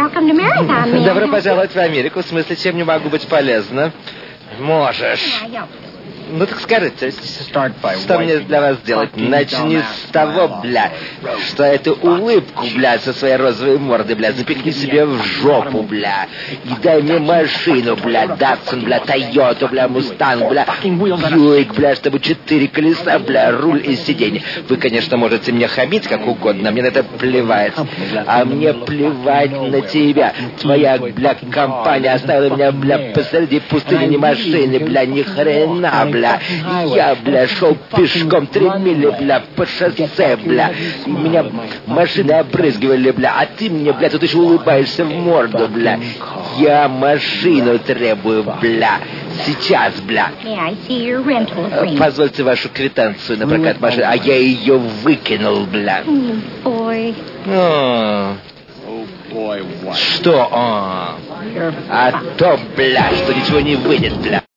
welcome to Marathon Man. Добро пожаловать в Америку. В смысле, чем не могу быть полезна? Можешь. Ну так скажите, что мне для вас сделать? Начни с того, бля, что эту улыбку, бля, со своей розовой мордой, бля, запихни себе в жопу, бля. И дай мне машину, бля, Датсон, бля, Тойоту, бля, Мустанг, бля, Бьюик, бля, чтобы 4 колеса, бля, руль и сиденье. Вы, конечно, можете мне хамить как угодно, мне на это плевать. А мне плевать на тебя. Твоя, бля, компания оставила меня, бля, посреди пустыни, ни машины, бля, ни хрена, бля. Я, бля, шел пешком 3 мили, бля, по шоссе, бля. И меня машины обрызгивали, бля. А ты мне, бля, тут еще улыбаешься в морду, бля. Я машину требую, бля. Сейчас, бля. Позвольте вашу квитанцию на прокат машины. А я ее выкинул, бля. Что? А то, бля, что ничего не выйдет, бля.